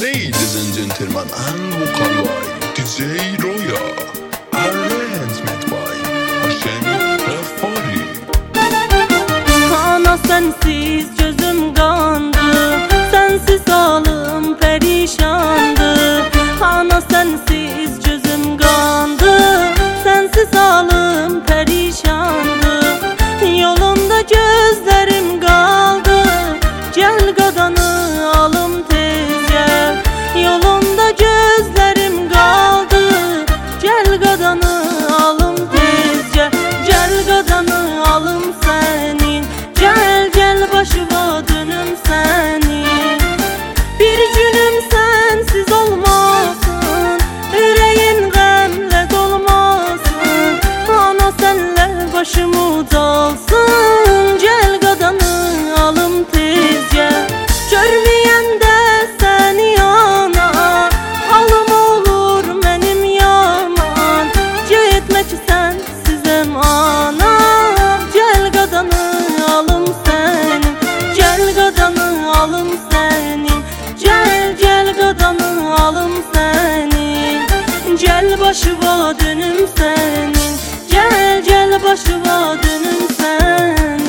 Ladies and gentlemen, and vocal by DJ Roya, arrangement by Hashem Rafari. Ana sensiz gözüm kandı, sensiz halım perişandı. Ana sensiz gözüm kandı, sensiz halım perişandı. Yolunda gözlerim kaldı, gel qadanı alım tez gel. Yolunda gözlerim kaldı, gel qadanı alım tez gel. Gel qadanı alım senin, gel gel başıma dönüm senin. Bir günüm sensiz olmasın, yüreğin qəmlə dolmasın. Ana senle başımı dalsın, gel qadanı alım tez gel. Görməyəndə səni ana, halım olur mənim yaman. Getmək sənsizəm ana, gel qadanı alım sənin, gel qadanı alım sənin. Gel gel qadanı alım sənin, gel başıma dönüm sənin. Gel gel başıma dönüm sənin.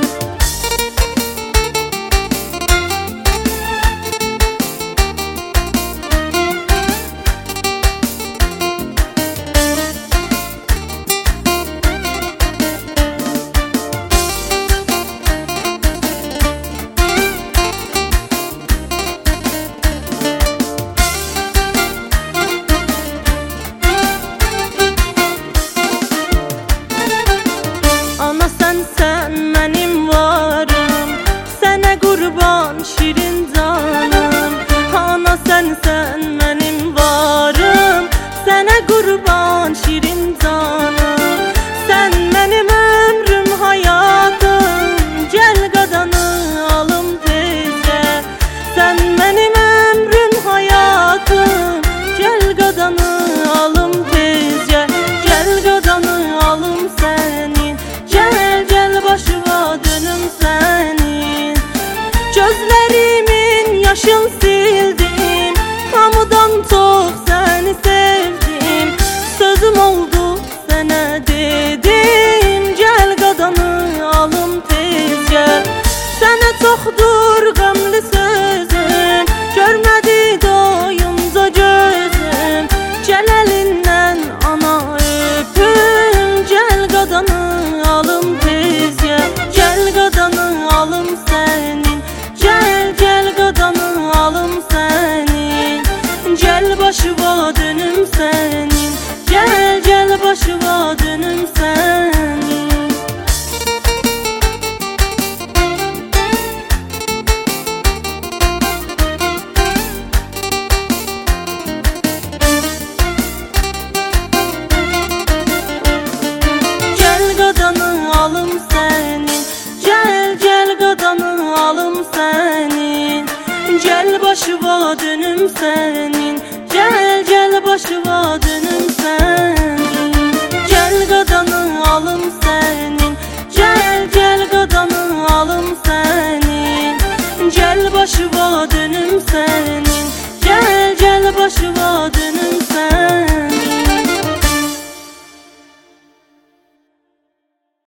Ana sen mənim varım, sənə qurban şirin canım. Ana sen mənim varım, sənə qurban şirin canım. Sən mənim ömrüm hayatım, gel qadanı alım tezə. Sən mənim ömrüm hayatım, gel qadanı alım tezə. Gel qadanı alım sənin, gel gel başıma dönüm senin. Gözlerimin yaşın sildim, hamıdan çok seni sevdim. Sözüm oldu sana dedim, gel qadanı alım tez gel. Sana çoxdur qəmli sözüm, görmədi doyunca gözüm. Gel elindən ana öpüm, gel qadanı alım tez gel. Gel qadanı alım sənin, gel gel qadanı alım sənin. Gel başıma dönüm sənin, gel gel başıma dönüm sənin. Gel qadanı alım sənin, gel gel qadanı alım sənin. Gel başıma dönüm sənin, gel gel başıma dönüm sənin. Gel qadanı alım sənin, gel gel qadanı alım sənin. Gel başıma dönüm sənin.